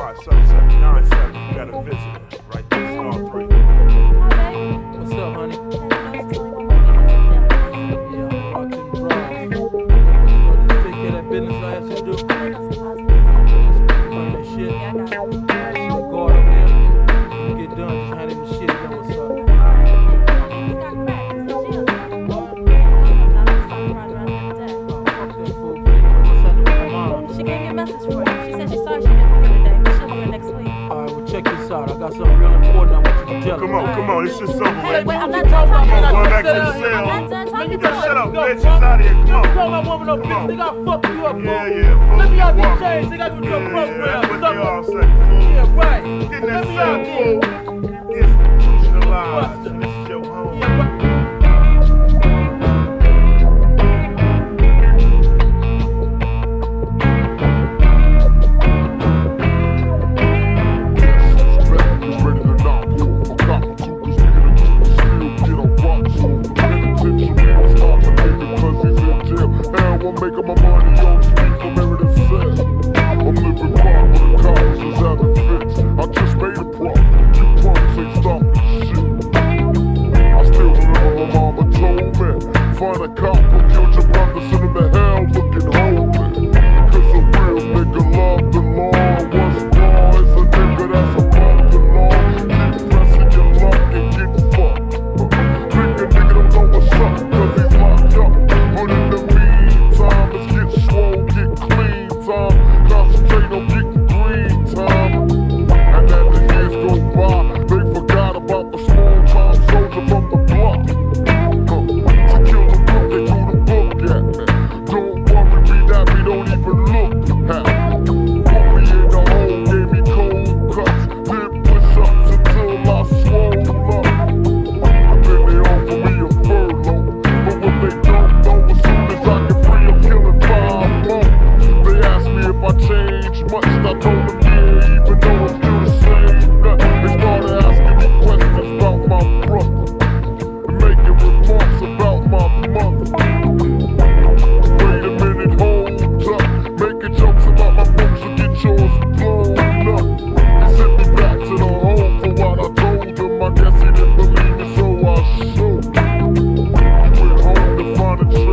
577-97. You got a visitor. Right there, star 3. What's up, honey? Yeah, I'm watching bras. Take care of that business I asked you to do. Burn that shit. Go over there. When you get done, just hand him the shit. You know what's up. She gave me a message for you. She said she saw she couldn't be here today, but she'll be here next week. Alright, well check this out. I got something real important I want you to tell me. Come on, it's just over Hey, with. wait, I'm not done talking Come on, to go you. back to the I'm cell. not done talking to Just shut you. up, bitch. It's out of here. Come on. Tell my woman no bitch, nigga, I'll fuck you up, fool. Yeah, Let me out fool. these chains, nigga, I do your program. That's what Suck they up. all say, fool. Yeah, right. Get in Let that me cell, out here. fool. Institutionalized. And this is your home. Yeah, right. Making my money on the street from Meredith said. I'm living far where the cops is having fits. I just made a profit. You punks ain't stopping shit. I still remember my mama told me, find a cop who killed your brother, send him to hell looking holy. Cause a real nigga love the law. What's wrong is a nigga that's above the law. Keep pressing your luck and get fucked. Think a nigga don't know what's up cause he's locked up. But in the meantime, let's get swole, get clean time. Concentrate on getting green time. And as the years go by, they forgot about the small time soldier from the block. To kill the book, they threw the book at me. Don't worry, be that we don't even look at me. Put me in the hole, gave me cold cuts. Did push-ups until I swole up. And then they offer me a furlough. But what they don't know, as soon as I get free, I'm killing 5 more. They asked me if I changed much, and I told them yeah, even though it's still the same nut. They started asking me questions about my brother and making remarks about my mother. Wait a minute, hold up. Making jokes about my folks will get yours blown up. He sent me back to the home for what I told him. I guess he didn't believe me, so I showed him. He went home to find a